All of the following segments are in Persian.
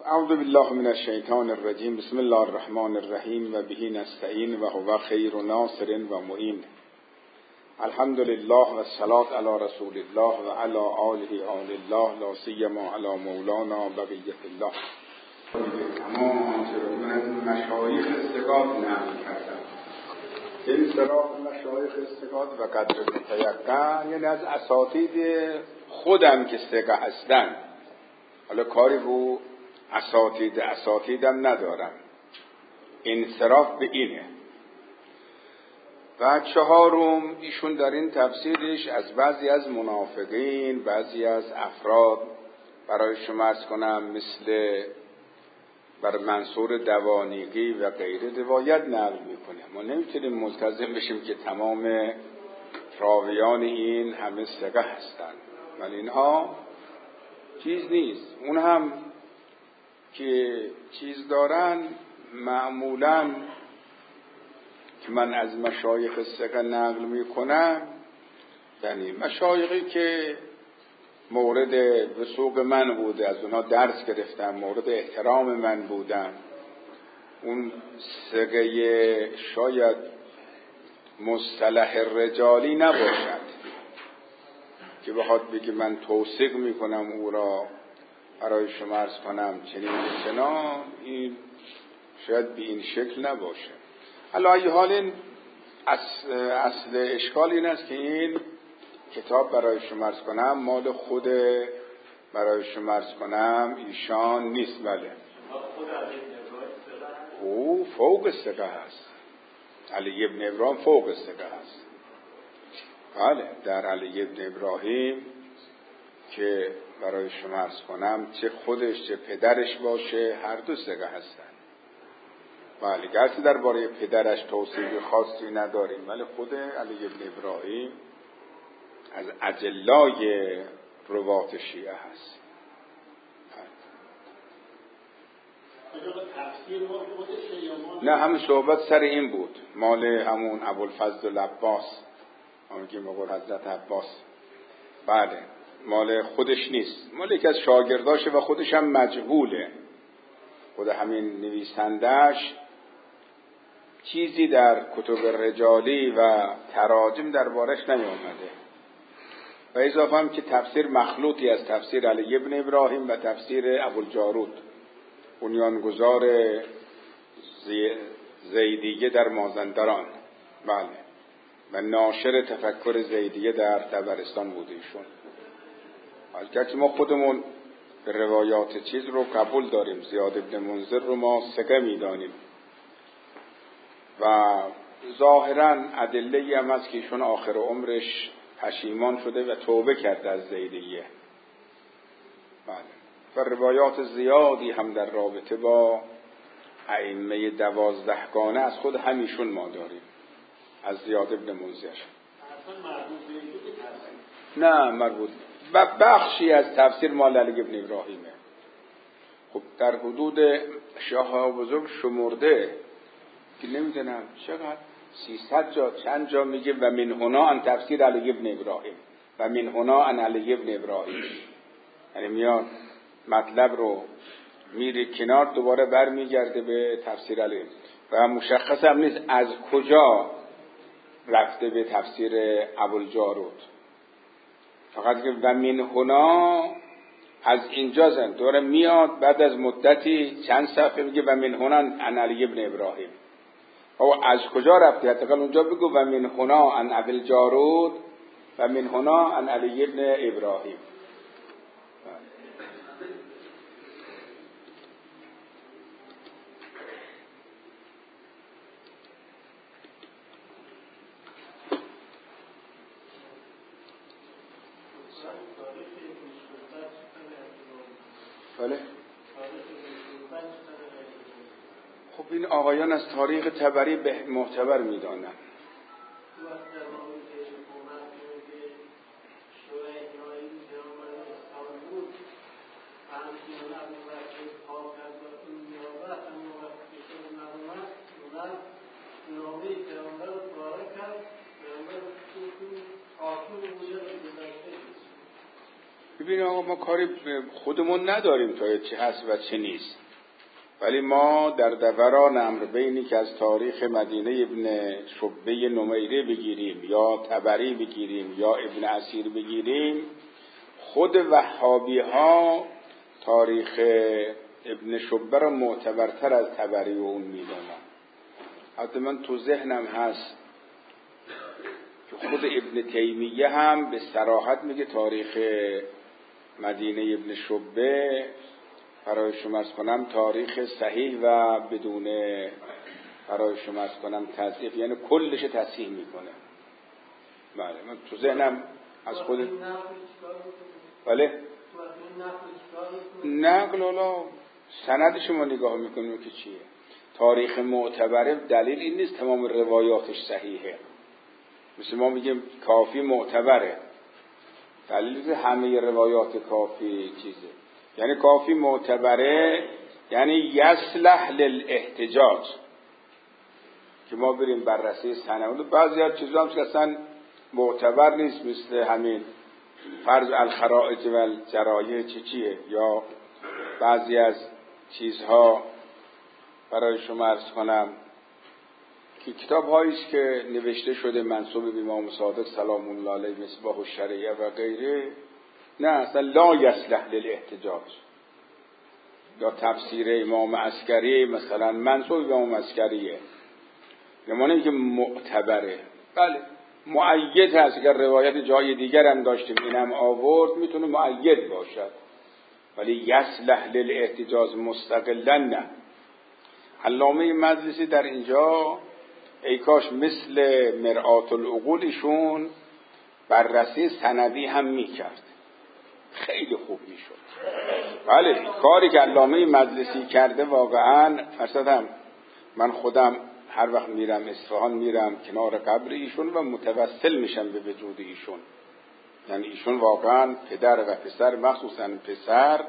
اعوذ بالله من الشیطان الرجیم. بسم الله الرحمن الرحیم و به نستعین و هو خیر ناصر و معین. الحمد لله و الصلاة علی رسول الله و علی آله آل الله، لا سیما علی مولانا بقیة الله. تمام آنچه را من از مشایخ استقاط نقل کردم، این صراط مشایخ استقاط و قدر متیقن، یعنی از اساتید خودم که ثقه هستن. حالا کاری رو اساتیدم ندارم، انصراف به اینه. و چهارم، ایشون در این تفسیرش از بعضی از منافقین، بعضی از افراد برای شما عرض کنم مثل بر منصور دوانیقی و غیره روایت نقل میکنه. ما نمیتونیم ملتزم بشیم که تمام راویان این همه ثقه هستند، ولی اینها چیز نیست. اون هم که چیز دارن معمولاً که من از مشایخ ثقه نقل میکنم، یعنی مشایخی که مورد وثوق من بوده، از اونها درس گرفتم، مورد احترام من بودن. اون ثقه شاید مصطلح رجالی نباشد که بخواد بگه من توثیق میکنم او را برای شما عرض کنم چنین چنان، این شاید به این شکل نباشه. علی ای حال این اصل اشکال این است که این کتاب برای شما عرض کنم مال خود برای شما عرض کنم ایشان نیست. بله، او فوق ثقه هست. علی ابن ابراهیم فوق ثقه هست. بله، در علی ابن ابراهیم که برای شما عرض کنم چه خودش چه پدرش باشه هر دو ثقه هستن. بله، گرچه درباره پدرش توصیف خاصی نداریم، ولی خود علی ابن ابراهیم از اجلای روات شیعه هست. نه، همین صحبت سر این بود، مال همون ابوالفضل العباس، همون که مقول حضرت عباس. بله، مال خودش نیست، مال یکی از شاگرداشه و خودش هم مجهوله. خود همین نویسندش چیزی در کتب رجالی و تراجم دربارش نیامده. و اضافه هم که تفسیر مخلوطی از تفسیر علی ابن ابراهیم و تفسیر ابوالجارود، بنیانگذار زیدیه در مازندران، بله، و ناشر تفکر زیدیه در طبرستان بوده ایشون. البته ما خودمون به روایات چیز رو قبول داریم، زیاد ابن منذر رو ما ثقه میدانیم و ظاهراً ادله‌ای هم هست که ایشون آخر عمرش پشیمان شده و توبه کرده از زیدیه. بله، و روایات زیادی هم در رابطه با ائمه 12گانه از خود همیشون ما داریم، از زیاد ابن منذر. نه، مربوط بخشی از تفسیر مال علی ابن ابراهیمه. خب در حدود شاه بزرگ شمرده که نمیدونم چقدر 300 جا چند جا میگه و من هنا ان تفسیر علی ابن ابراهیم و من هنا ان علی ابن ابراهیم، یعنی میاد مطلب رو میره کنار، دوباره برمیگرده به تفسیر علی و مشخص هم نیست از کجا رفته به تفسیر ابوالجارود، فقط که و من هنا از اینجا زن دوباره میاد بعد از مدتی چند صفحه میگه و من هنا ان علی ابن ابراهیم. او از کجا رفته؟ حداقل اونجا بگو و من هنا ان ابوالجارود و من هنا ان علی ابن ابراهیم. بله. خب این آقایان از تاریخ طبری به معتبر میدانن. ببین ما کاری خودمون نداریم تا چه هست و چه نیست، ولی ما در دوران امربینی که از تاریخ مدینه ابن شبه نمیره بگیریم یا طبری بگیریم یا ابن اسیر بگیریم، خود وهابی ها تاریخ ابن شبه را معتبرتر از طبری و اون میدونن. حتی من تو ذهنم هست که خود ابن تیمیه هم به صراحت میگه تاریخ مدینه ابن شبه برای شما ارز کنم تاریخ صحیح و بدون برای شما ارز کنم تصحیح، یعنی کلش تصحیح میکنه. بله من تو ذهنم از خود بله نقل حالا سند شما نگاه میکنیم که چیه. تاریخ معتبره دلیل این نیست تمام روایاتش صحیحه، مثل ما میگیم کافی معتبره، دلیل همه روایات کافی چیزه. یعنی کافی معتبره یعنی یصلح للاحتجاج، که ما بریم بررسی سند. بعضی از چیزا هم که اصلا معتبر نیست، مثل همین فرض الخرائج و الجرایح چیه، یا بعضی از چیزها برای شما عرض کنم که کتاب هاییست که نوشته شده منسوب به امام صادق سلام الله علیه، مصباح الشریعه و غیره، نه اصلا لا یصلح للاحتجاج. یا تفسیر امام عسکری مثلا منسوب به امام عسکریه، یعنی که معتبره. بله مؤید هست، اگر روایت جای دیگر هم داشتیم اینم آورد میتونه مؤید باشد، ولی یصلح للاحتجاج مستقلا نه. علامه مجلسی در اینجا ای کاش مثل مرآت العقول ایشون بررسی سندی هم میکرد، خیلی خوب میشد. بله کاری که علامه مجلسی کرده واقعا فرصتم، من خودم هر وقت میرم اصفهان میرم کنار قبر ایشون و متوسل میشم به وجود ایشون. یعنی ایشون واقعا پدر و پسر، مخصوصا پسر،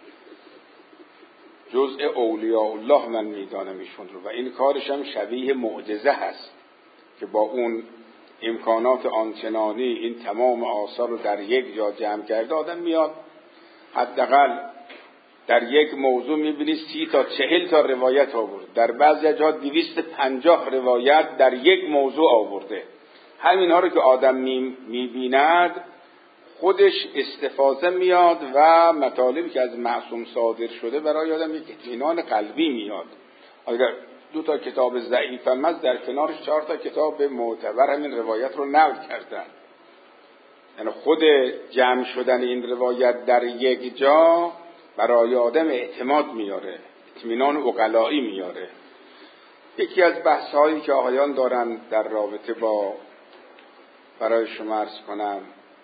جزء اولیاء الله من میدانم ایشون رو، و این کارش هم شبیه معجزه هست که با اون امکانات آنچنانی این تمام آثار رو در یک جا جمع کرده. آدم میاد حداقل در یک موضوع میبینی 30 تا 40 تا روایت آورده، در بعضی جاها 250 روایت در یک موضوع آورده. همین ها رو که آدم میبیند خودش استفاده میاد و مطالبی که از معصوم صادر شده برای آدم یک اطمینان قلبی میاد. اگر 2 تا کتاب ضعیف هم از در کنارش 4 تا کتاب معتبر همین روایت رو نقل کردن. یعنی خود جمع شدن این روایت در یک جا برای آدم اعتماد میاره، اطمینان عقلایی میاره. یکی از بحث هایی که آقایان دارن در رابطه با برای شما عرض کنم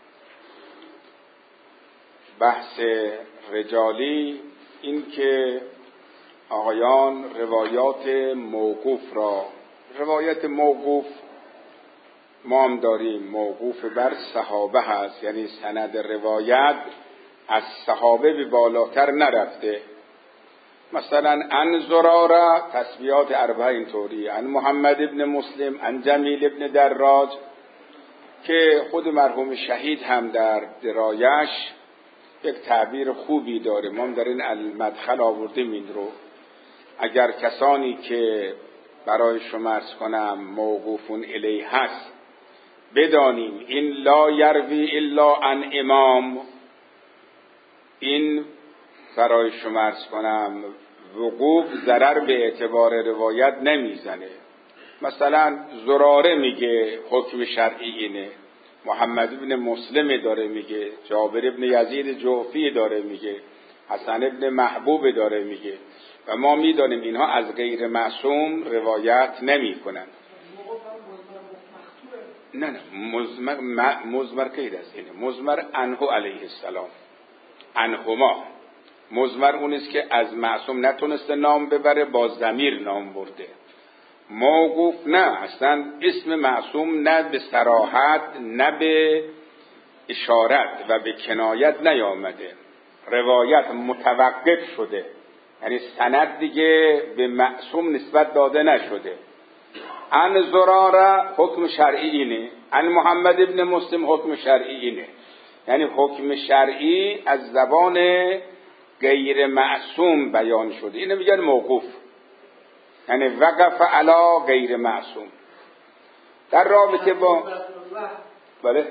بحث رجالی، این که آقایان روایات موقوف را، روایت موقوف ما هم داریم، موقوف بر صحابه هست، یعنی سند روایت از صحابه به بالاتر نرفته. مثلا عن زراره تسبیحات اربعه اینطوری، عن محمد ابن مسلم، عن جمیل ابن دراج، که خود مرحوم شهید هم در درایش یک تعبیر خوبی داره، ما هم در این المدخل آوردیم این رو. اگر کسانی که برای شما عرض کنم موقوفون الیه هست بدانیم این لا یروی الا عن امام، این برای شما عرض کنم وقوف ضرر به اعتبار روایت نمیزنه. مثلا زراره میگه حکم شرعی اینه، محمد ابن مسلم داره میگه، جابر ابن یزید جوفی داره میگه، حسن ابن محبوب داره میگه، و ما میدانیم اینها از غیر معصوم روایت نمی کنن. نه مزمر که است، اینه مزمر عنه علیه السلام، عنهما مزمر اونیست که از معصوم نتونسته نام ببره با ضمیر نام برده. موقوف نه، اصلا اسم معصوم نه به صراحت نه به اشارت و به کنایت نیامده، روایت متوقف شده، یعنی سند دیگه به معصوم نسبت داده نشده. عن زراره حکم شرعی اینه، عن محمد ابن مسلم حکم شرعی اینه. یعنی حکم شرعی از زبان غیر معصوم بیان شده، اینو میگن موقوف، یعنی وقف علی غیر معصوم. در رابطه با بله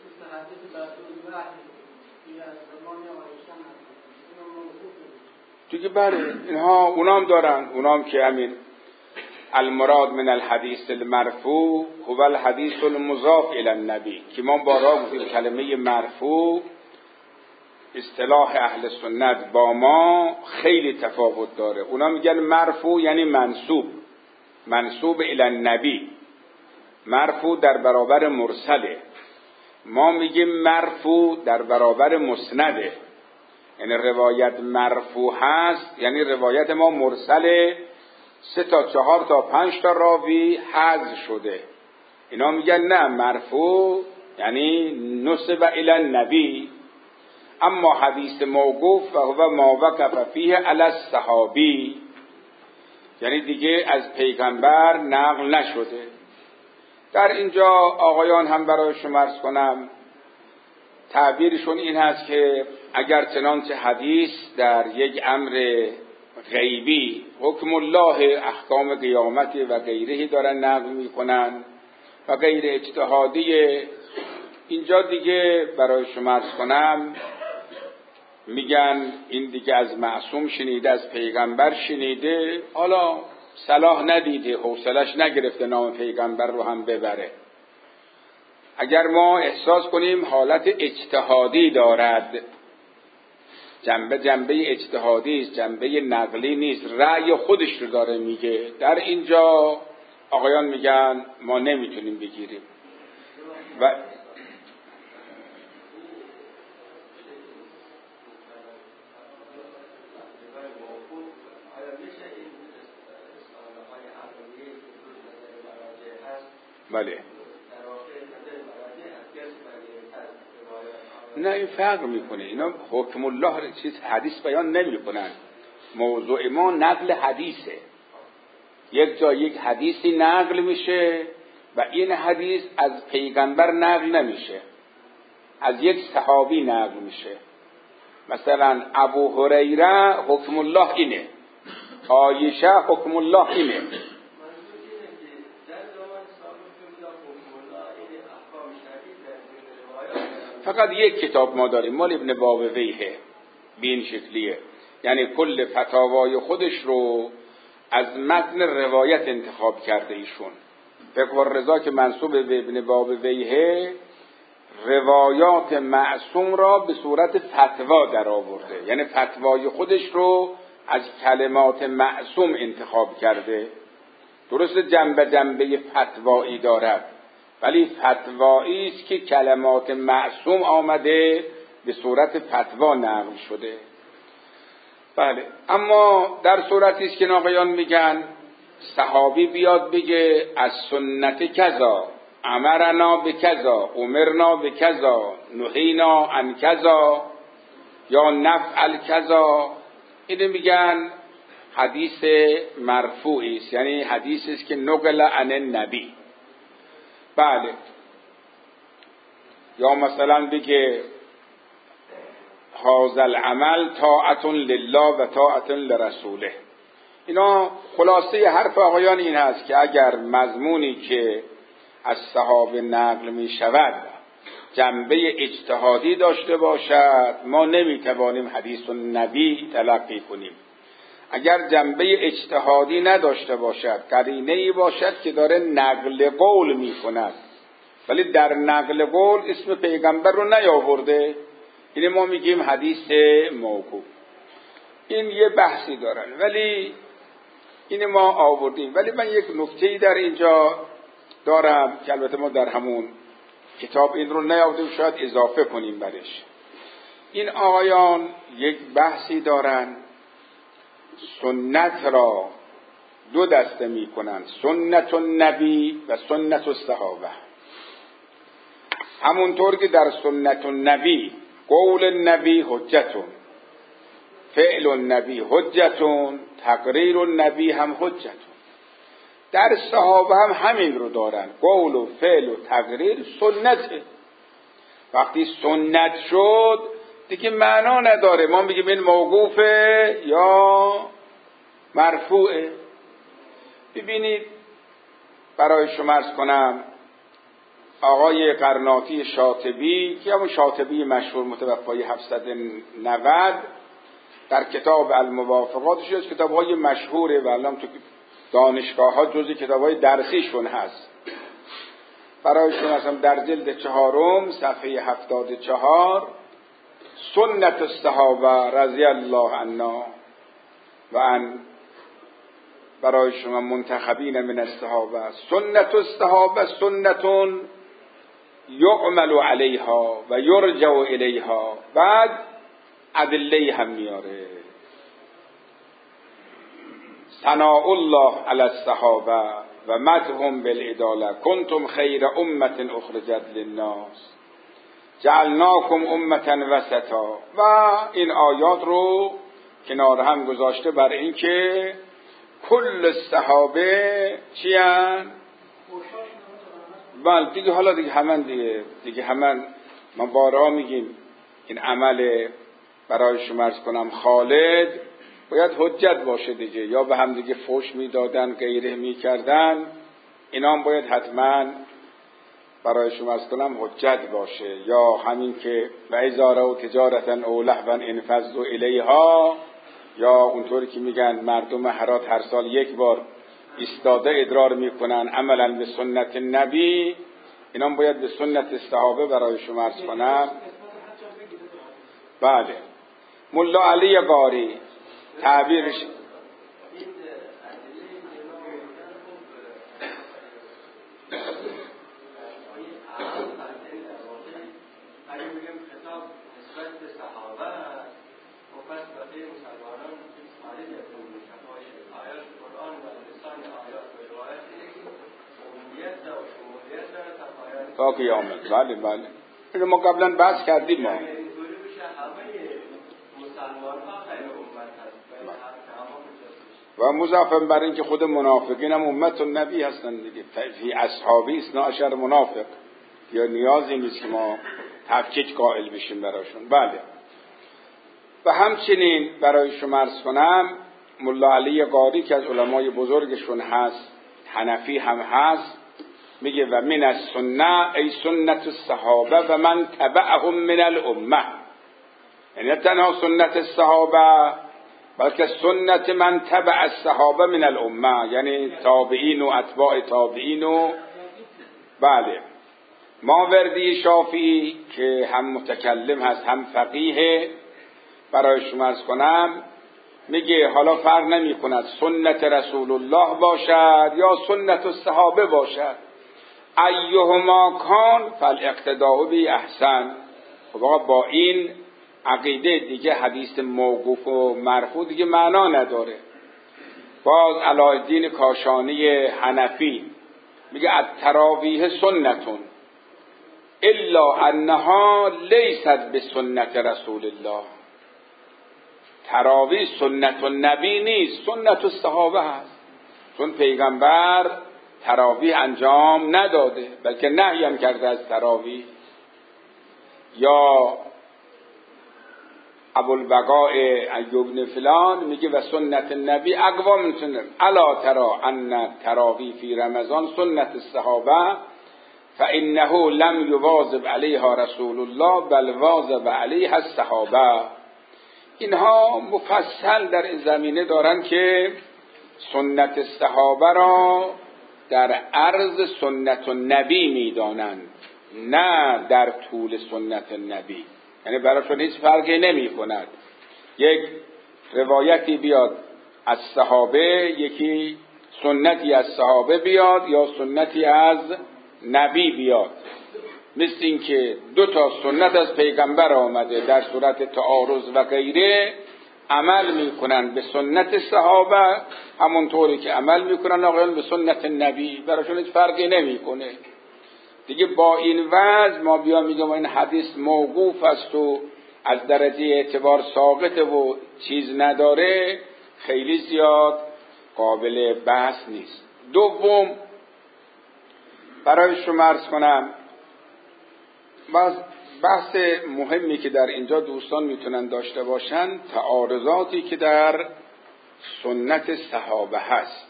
دیگه بله اینها اونام دارن، اونام که همین المراد من الحدیث المرفوع هو الحدیث المضاف الی النبی، که ما بارها گفتیم کلمه مرفوع اصطلاح اهل سنت با ما خیلی تفاوت داره. اونا میگن مرفوع یعنی منسوب الی النبی، مرفوع در برابر مرسله. ما میگیم مرفوع در برابر مسنده، یعنی روایت مرفوع هست یعنی روایت ما مرسله، 3 تا 4 تا 5 تا راوی حذف شده. اینا میگن نه، مرفوع یعنی نسب الی النبی. اما حدیث موقوف و هو ما وقف فیه علی الصحابی، یعنی دیگه از پیغمبر نقل نشده. در اینجا آقایان هم برای شما عرض کنم تعبیرشون این هست که اگر چنانچه حدیث در یک امر غیبی حکم الله احکام قیامت و غیره دارن نقل میکنن و غیر اجتهادی، اینجا دیگه برای شما عرض کنم میگن این دیگه از معصوم شنیده، از پیغمبر شنیده، حالا صلاح ندیده، حوصلش نگرفته نام پیغمبر رو هم ببره. اگر ما احساس کنیم حالت اجتهادی دارد، جنبه اجتهادی است، جنبه نقلی نیست، رأی خودش رو داره میگه، در اینجا آقایان میگن ما نمیتونیم بگیریم. و بله نه این فرق میکنه، اینا حکم الله چیز حدیث بیان نمی کنن. موضوع ما نقل حدیثه، یک جا یک حدیثی نقل میشه و این حدیث از پیغمبر نقل نمیشه، از یک صحابی نقل میشه. مثلا ابو هریره حکم الله اینه، عایشه حکم الله اینه. فقط یک کتاب ما داریم مال ابن بابویه به این شکلیه، یعنی کل فتاوای خودش رو از متن روایت انتخاب کرده ایشون. فقه الرضا که منسوب به ابن بابویه روایات معصوم را به صورت فتوا در آورده، یعنی فتوای خودش رو از کلمات معصوم انتخاب کرده. درست جنبه فتوایی دارد ولی فتوایی است که کلمات معصوم آمده به صورت فتوا نقل شده. بله، اما در صورتی است که آقایان میگن صحابی بیاد بگه از سنت کذا، امرنا به کذا، امرنا به کذا، نهینا عن کذا یا نفعل کذا، اینو میگن حدیث مرفوعی است، یعنی حدیثی است که نقل عن النبی. بله، یا مثلا بگه هذا العمل طاعت لله و طاعت لرسوله. اینا خلاصه حرف آقایان این هست که اگر مضمونی که از صحابه نقل می شود جنبه اجتهادی داشته باشد ما نمیتوانیم حدیث النبی تلقی کنیم. اگر جنبه اجتهادی نداشته باشد، قرینه‌ای باشد که داره نقل قول می کند ولی در نقل قول اسم پیغمبر رو نیاورده، این ما میگیم حدیث موقوف. این یه بحثی دارن ولی این ما آوردیم. ولی من یک نکته‌ای در اینجا دارم که البته ما در همون کتاب این رو نیاوردیم، شاید اضافه کنیم برش. این آقایان یک بحثی دارن، سنت را 2 دسته می کنن، سنت النبی و سنت الصحابه. همونطور که در سنت النبی قول النبی حجتون، فعل النبی حجتون، تقریر النبی هم حجتون، در صحابه هم همین رو دارن، قول و فعل و تقریر سنته. وقتی سنت شد دیگه معنا نداره ما میگیم این موقوفه یا مرفوعه. ببینید برای شما عرض کنم آقای قرناطی شاطبی که همون شاطبی مشهور متوفای 790 در کتاب الموافقاتش از کتاب‌های مشهوره و الان تو دانشگاه‌ها جزء کتاب‌های درسیشون هست. برای شما مثلا در جلد 4 صفحه 74 سنت الصحابه رضی الله عنهم و عن برای شما منتخبین من الصحابه سنت الصحابه سنتون یعمل علیها و یرجع الیها. بعد ادله هم میاره ثناء الله علی الصحابه و مدحهم بالعداله کنتم خیر امه اخرجت للناس جعلناکم امه وسطا و این آیات رو کنار هم گذاشته برای اینکه کل صحابه چی هن؟ بله دیگه حالا دیگه همن ما بارها میگیم این عمل برای شما عرض کنم خالد باید حجت باشه دیگه، یا به هم دیگه فوش میدادن غیره میکردن، اینا هم باید حتما برای شما عرض کنم حجت باشه. یا همین که و اذا رأوا تجارة او لهوا انفضوا الیها، یا اونطوری که میگن مردم هرات هر سال یک بار ایستاده ادرار میکنن عملا به سنت نبی، اینا هم باید به سنت صحابه برای شما عرض کنم. بله ملا علی قاری تعبیرش تا قیامت. بله بله اینو ما قبلا بحث کردیم. ما و مضافاً بر این که خود منافقین هم امت النبی هستن دیگه، فی اصحابی 12 منافق، یا نیازی نیست که ما تفکیک قائل بشیم براشون. بله و همچنین برای شما عرض کنم ملا علی قاری که از علمای بزرگشون هست، حنفی هم هست، میگه و من السنه ای سنت الصحابه و من تبعهم من الامه، یعنی نه تنها سنت الصحابه بلکه سنت من تبع الصحابه من الامه، یعنی تابعین و اتباع تابعین. و بله ماوردی شافعی که هم متکلم هست هم فقیه، برای شما عرض کنم میگه حالا فرق نمی کند سنت رسول الله باشد یا سنت الصحابه باشد، ایهما کان فالاقتداء به احسن. خب آقا با این عقیده دیگه حدیث موقوف و مرفوع دیگه معنا نداره. باز علاءالدین کاشانی حنفی میگه التراویح سنتون الا انها لیست به سنت رسول الله. تراویح سنت النبی نیست، سنت الصحابه هست، چون پیغمبر تراویح انجام نداده بلکه نهی هم کرده از تراویح. یا ابوالبقاء ایوب بن فلان میگه و سنت النبی اقوا من سنت الا ترى ان تراویح فی رمضان سنت الصحابه فانه لم یواظب علیها رسول الله بل واظب علیها الصحابه. اینها مفصل در این زمینه دارن که سنت الصحابه را در عرض سنت النبی میدانند، نه در طول سنت النبی، یعنی براشون هیچ فرقی نمی کند. یک روایتی بیاد از صحابه، یکی سنتی از صحابه بیاد یا سنتی از نبی بیاد، مثل این که 2 سنت از پیغمبر آمده در صورت تعارض و غیره، عمل میکنن به سنت صحابه همونطوری که عمل میکنن آقایان به سنت نبی، براشون هیچ فرقی نمیکنه دیگه. با این وضع ما بیا میگم این حدیث موقوف است و از درجه اعتبار ساقطه و چیز نداره، خیلی زیاد قابل بحث نیست. دوم برای شما عرض کنم، باز بحث مهمی که در اینجا دوستان میتونن داشته باشن تعارضاتی که در سنت صحابه هست.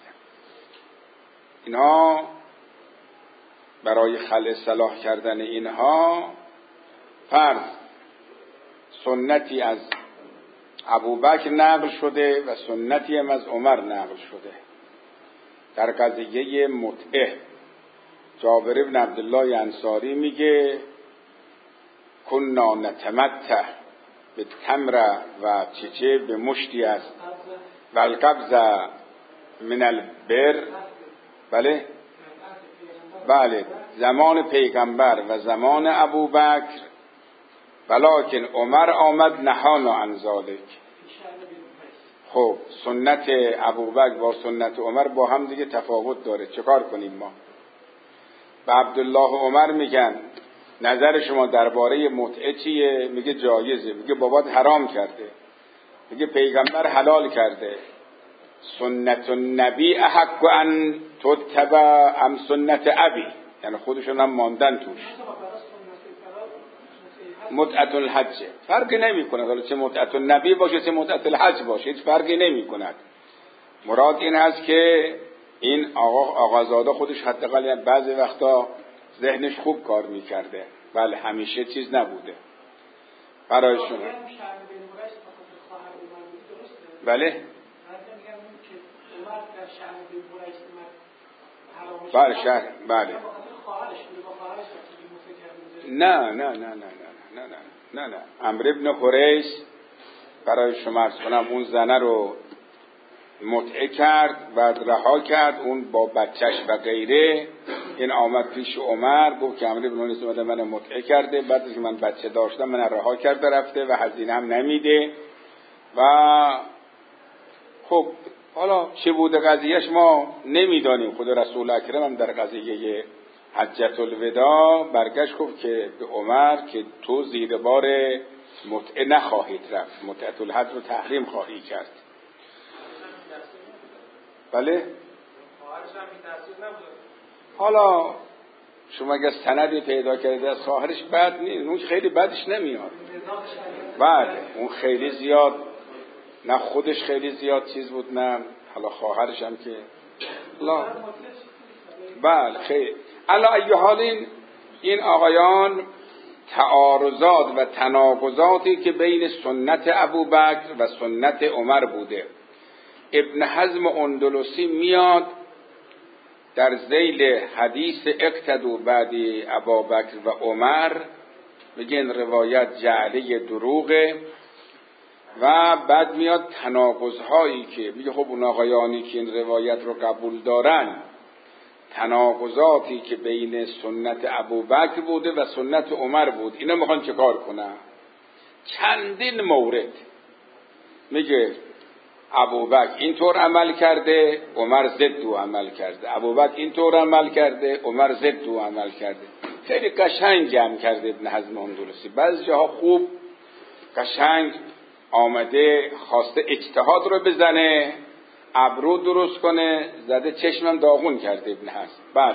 اینها برای خلع صلاح کردن اینها فرض سنتی از ابوبکر نقل شده و سنتی هم از عمر نقل شده. در قضیه متعه جابر بن عبدالله انصاری میگه کنا نتمتع به تمر و چچه به مشتی است و القبض من البر. بله زمان پیغمبر و زمان ابوبکر، ولکن عمر آمد نهانا عن ذلک. خب سنت ابوبکر با سنت عمر با هم دیگه تفاوت داره، چیکار کنیم ما؟ و عبدالله عمر میگن نظر شما درباره متعه چیه؟ میگه جایزه. میگه بابات حرام کرده. میگه پیغمبر حلال کرده. سنت النبی احق ان تتبع ام سنت ابی، یعنی خودشون هم ماندن توش. متعت الحج فرقی نمی کند، حالا چه متعت النبی باشه چه متعت الحج باشه هیچ فرقی نمی کند. مراد این هست که این آقازاده خودش حداقل بعضی وقتا ذهنش خوب کار میکرده، بله همیشه چیز نبوده برای شما. بله بله شهر بله نه عمرو بن حریث برای شما عرض کنم اون زنه رو متعه کرد بعد رها کرد، اون با بچهش و غیره. این آمد پیش عمر گفت که عمرو بن حریث اومده من متعه کرده، بعد از که من بچه داشتم من رها کرده رفته و هزینه هم نمیده. و خب حالا چه بوده قضیهش ما نمیدانیم. خود رسول اکرم هم در قضیه حجت الوداع برگشت گفت که به عمر که تو زیر بار متعه نخواهید رفت، متعت الحج رو تحریم خواهی کرد. بله حالا شما اگه سندی پیدا کردید از خواهرش بد نیست، اون خیلی بدش نمیاد. بله اون خیلی زیاد نه خودش خیلی زیاد چیز بود نه حالا خواهرش هم که لا. بله خیلی علا ای حال این آقایان تعارضات و تناقضاتی که بین سنت ابوبکر و سنت عمر بوده. ابن حزم اندلسی میاد در ذیل حدیث اقتدوا بعد ابوبکر و عمر میگه این روایت جعله دروغه و بعد میاد تناقض‌هایی که میگه خب اون آقایانی که این روایت رو قبول دارن تناقضاتی که بین سنت ابوبکر بوده و سنت عمر بود اینا میخوان چه کار کنن؟ چندین مورد میگه ابوبکر اینطور عمل کرده عمر ضد او عمل کرده، ابوبکر اینطور عمل کرده عمر ضد او عمل کرده. خیلی قشنگ جمع کرده ابن حزم اندلسی، بعضی جاها خوب قشنگ آمده خواسته اجتهاد رو بزنه، ابرو درست کنه، زده چشمم داغون کرده ابن حزم. بله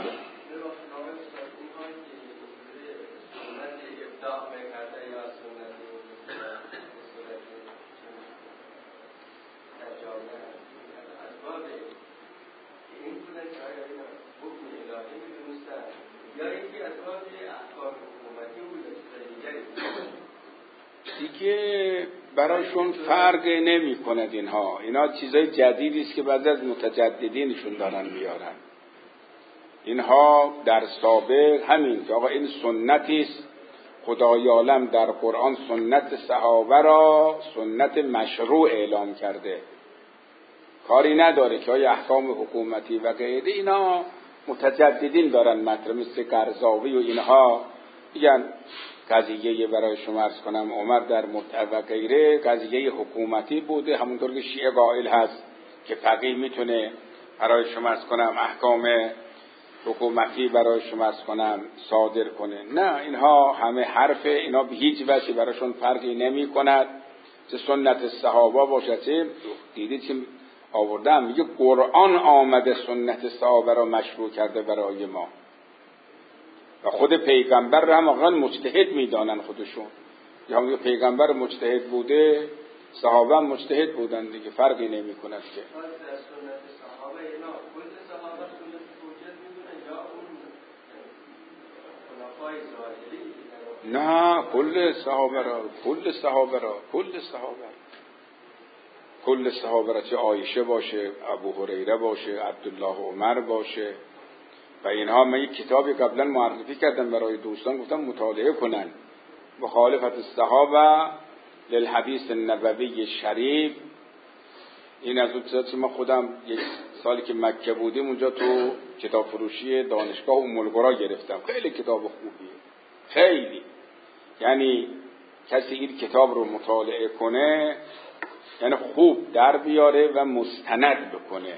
دیگه برایشون فرق نمی کند. اینا چیزای جدیدی است که بعضی از متجددینشون دارن میارن. اینها در سابق همین که آقا این سنتی است، خدای عالم در قرآن سنت صحابه را سنت مشروع اعلام کرده، کاری نداره که های احکام حکومتی و غیره. اینا متجددین دارن مطرح مثل قرضاوی و اینها میگن قضیه برای شما عرض کنم عمر در متعه و غیره قضیه حکومتی بوده، همونطور که شیعه قائل هست که فقیه میتونه برای شما عرض کنم احکام حکومتی برای شما عرض کنم صادر کنه. نه اینها همه حرفه، اینا به هیچ وجه براشون فرقی نمی کند، چه سنت صحابه باشه چه دیدید که آوردم میگه قرآن آمده سنت صحابه را مشروع کرده برای ما. و خود پیغمبر رو هم واقعا مجتهد میدانن خودشون. یا میگه پیغمبر مجتهد بوده، صحابه هم مجتهد بودن دیگه، فرقی نمی کند که. نه کل صحابه را چه عایشه باشه، ابو هریره باشه، عبدالله عمر باشه و اینها. من یک کتابی قبلا معرفی کردم برای دوستان، گفتم مطالعه کنن، مخالفت الصحابه للحدیث النبوی شریف. این از اون چیزا من خودم یک سالی که مکه بودیم اونجا تو کتاب فروشی دانشگاه ام القری گرفتم. خیلی کتاب خوبیه، خیلی. یعنی کسی این کتاب رو مطالعه کنه یعنی خوب در بیاره و مستند بکنه.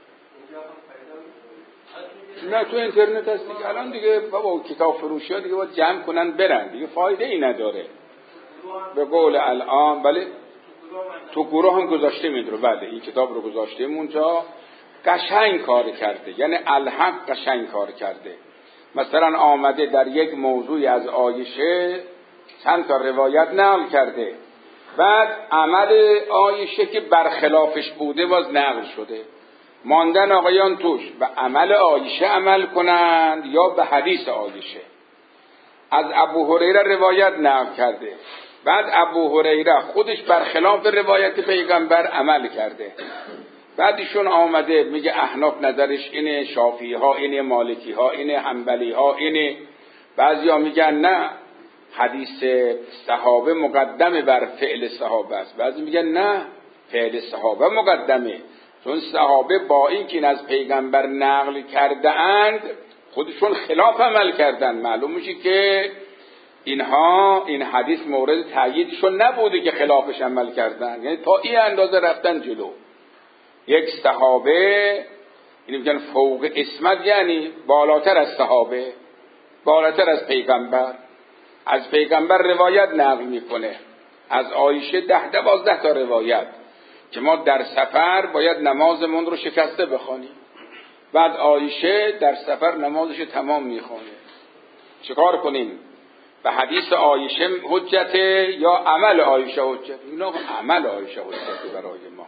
نه تو اینترنت هست دیگه. الان دیگه بابا کتاب فروشی ها دیگه باید جمع کنن برن دیگه، فایده ای نداره. به قول الان بله تو گروه هم گذاشتیم این رو. بله این کتاب رو گذاشتیم اونجا. قشنگ کار کرده، یعنی الحق قشنگ کار کرده. مثلا آمده در یک موضوعی از عایشه چند تا روایت نقل کرده، بعد عمل عایشه که برخلافش بوده باز نقل شده. ماندن آقایان توش به عمل عایشه عمل کنند یا به حدیث عایشه. از ابو هریره روایت نقل کرده، بعد ابو هریره خودش برخلاف روایت پیغمبر عمل کرده. بعد ایشون آمده میگه احناف نظرش اینه، شافعی ها اینه، مالکی ها اینه، حنبلی ها اینه. بعضیا میگن نه حدیث صحابه مقدمه بر فعل صحابه است، بعضی میگن نه فعل صحابه مقدمه، چون صحابه با این که این از پیغمبر نقل کرده اند خودشون خلاف عمل کردن. معلوم میشه که اینها این حدیث مورد تأییدشون نبوده که خلافش عمل کردن، یعنی تا این اندازه رفتن جلو. یک صحابه این میگن فوق اسمت، یعنی بالاتر از صحابه، بالاتر از پیغمبر. از پیغمبر روایت نقل میکنه، از عایشه 10-12 تا روایت که ما در سفر باید نمازمون رو شکسته بخوانیم، بعد عایشه در سفر نمازش تمام میخونه. چیکار کنیم؟ به حدیث عایشه حجته یا عمل عایشه حجته؟ اینا عمل عایشه حجته برای ما.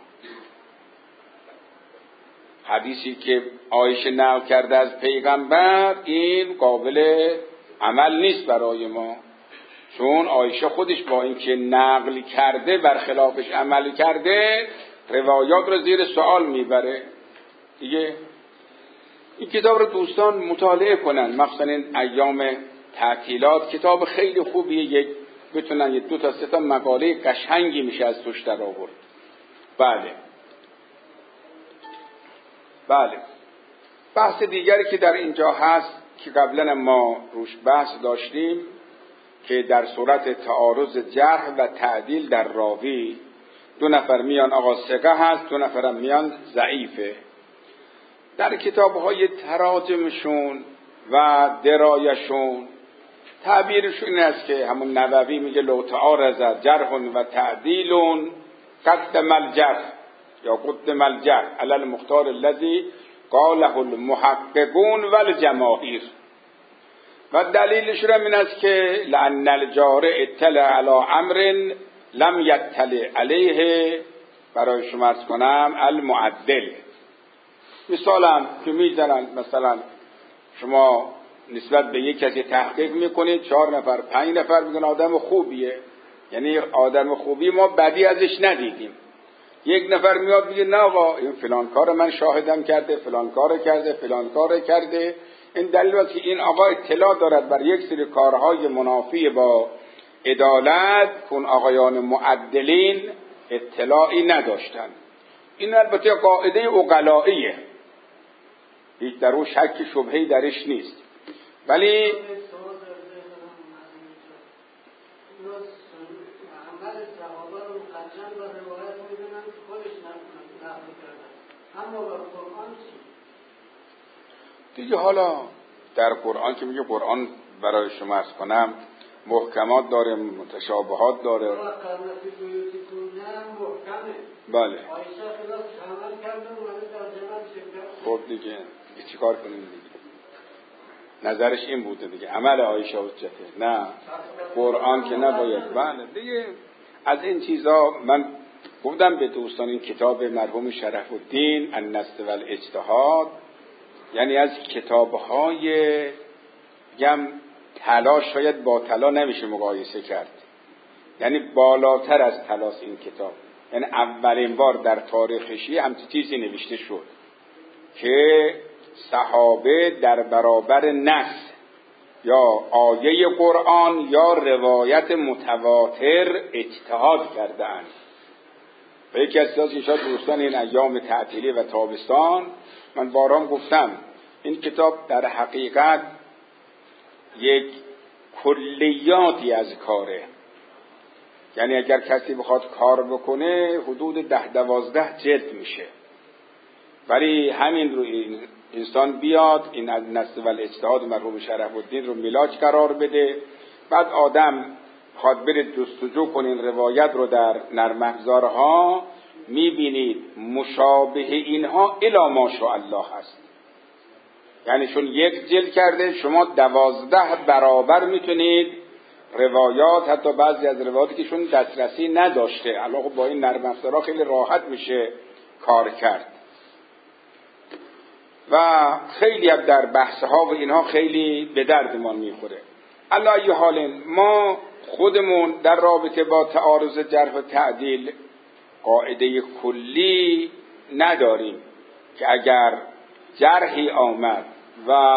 حدیثی که عایشه نقل کرده از پیغمبر این قابل عمل نیست برای ما، چون عایشه خودش با اینکه نقل کرده برخلافش عمل کرده روایات رو زیر سوال میبره دیگه. این کتاب رو دوستان مطالعه کنن، مخصوصا این ایام تعطیلات. کتاب خیلی خوبیه، یک بتونن یک 2 تا 3 تا مقاله قشنگی میشه از توش در آورد. بله بحث دیگری که در اینجا هست که قبلا ما روش بحث داشتیم که در صورت تعارض جرح و تعدیل در راوی 2 نفر میان آقا ثقه هست، 2 نفرم میان ضعیفه. در کتاب‌های تراجمشون و درایشون تعبیرشون این است که همون نووی میگه لو تعارض جرح و تعدیل قدم الجرح یا قدم الجرح علی المختار الذی قاله المحققون والجماهیر. و دلیلش هم این است که لأن الجارح اطلع علی امر لم یطلع علیه، برای شما عرض کنم المعدل. مثالم که میزنن، مثلا شما نسبت به یک کسی تحقیق میکنید، 4 نفر 5 نفر میگن آدم خوبیه، یعنی آدم خوبی ما بدی ازش ندیدیم. یک نفر میاد میگه نه آقا این فلان کار من شاهدم کرده، فلان کار کرده، فلان کار کرده. این دلیل است که این آقا اطلاع دارد بر یک سری کارهای منافی با عدالت که اون آقایان معدلین اطلاعی نداشتن. این البته قاعده عقلائیه، هیچ در اون شک شبهه‌ای درش نیست، ولی دیگه حالا در قرآن که میگه قرآن برای شما عرض کنم محکمات داره، متشابهات داره. بله خب دیگه چیکار کنیم دیگه؟ نظرش این بوده دیگه، عمل عایشه حجته، نه قرآن که نباید. بله دیگه از این چیزا من گفتم به دوستان، این کتاب مرحوم شرف الدین النص و الاجتهاد یعنی از کتاب‌های گم طلا شاید با طلا نمیشه مقایسه کرد، یعنی بالاتر از طلاست این کتاب. یعنی اولین بار در تاریخ شیعه همچین چیزی نوشته شد که صحابه در برابر نص یا آیه قرآن یا روایت متواتر اجتهاد کردند. و یکی از شاید دوستان این ایام تعطیلی و تابستان من بارام گفتم این کتاب در حقیقت یک کلیاتی از کاره، یعنی اگر کسی بخواد کار بکنه حدود 10-12 جلد میشه، ولی همین رو این انسان بیاد این النص و الاجتهاد مرحوم شرف الدین رو میلاج قرار بده، بعد آدم خواد بره جستجو کنین روایت رو در نرم افزارها، میبینید مشابه اینها الی ماشاءالله هست. یعنی چون یک جلد کرده شما 12 برابر میتونید روایات، حتی بعضی از روایاتی که شون دسترسی نداشته علاوه با این نرم افزارها خیلی راحت میشه کار کرد و خیلی هم در بحثها و اینها خیلی به دردمان میخوره. علی ای حال ما خودمون در رابطه با تعارض جرح و تعدیل قاعده کلی نداریم که اگر جرحی آمد و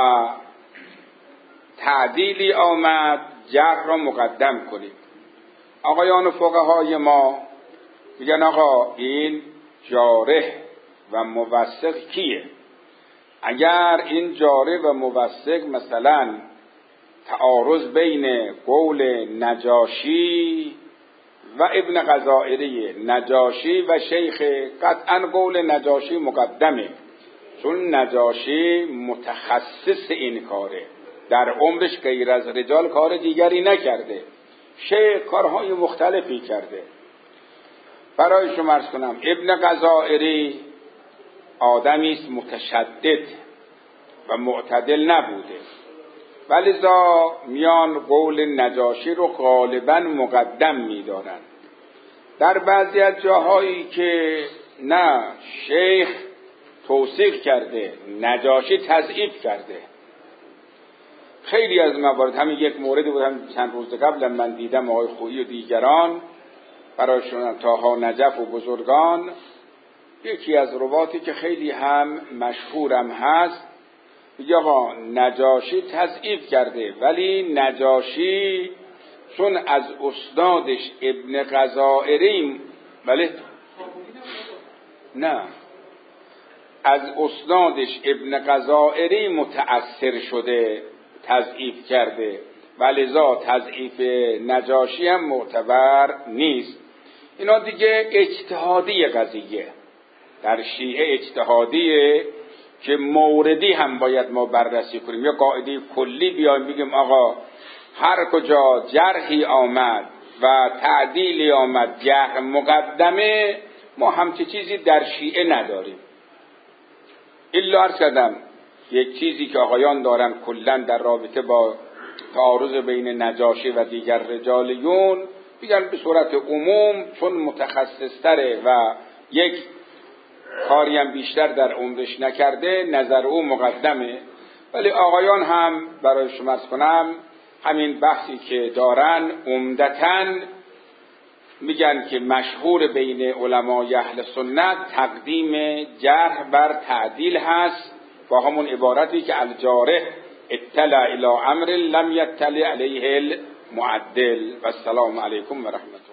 تعدیلی آمد جرح را مقدم کنید. آقایان فقهای ما میگن آقا این جارح و موثق کیه؟ اگر این جارح و موثق مثلا تعارض بین قول نجاشی و ابن غزائری، نجاشی و شیخ، قطعا قول نجاشی مقدمه، چون نجاشی متخصص این کاره، در عمرش غیر از رجال کار دیگری نکرده، شیخ کارهای مختلفی کرده. برای شما عرض کنم ابن غزائری آدمی است متشدد و معتدل نبوده، ولذا میان قول نجاشی رو غالبا مقدم می‌دارن. در بعضی از جاهایی که نه شیخ توثیق کرده نجاشی تضعیف کرده. خیلی از موارد، همین یک موردی بود هم چند روز قبل من دیدم آقای خویی و دیگران برایشون طاها نجف و بزرگان، یکی از رواتی که خیلی هم مشهورم هست میگه آقا نجاشی تضعیف کرده، ولی نجاشی چون از استادش ابن غزائری، ولی نه از استادش ابن غزائری متأثر شده تضعیف کرده، ولذا تضعیف نجاشی هم معتبر نیست. اینا دیگه اجتهادی قضیه در شیعه اجتهادیه که موردی هم باید ما بررسی کنیم، یا قاعده کلی بیایم بگیم آقا هر کجا جرحی آمد و تعدیلی آمد جرح مقدمه، ما همچه چیزی در شیعه نداریم. الا عرض کردم یک چیزی که آقایان دارن کلن در رابطه با تعارض بین نجاشی و دیگر رجالیون، میگن به صورت عموم چون متخصص‌تره و یک کاری هم بیشتر در عمرش نکرده نظر او مقدمه. ولی آقایان هم برای شما عرض کنم همین بحثی که دارن عمدتاً میگن که مشهور بین علمای اهل سنت تقدیم جرح بر تعدیل هست، با همون عبارتی که الجارح اطلع الی امر لم یطلع علیه المعدل. و السلام علیکم و رحمت الله.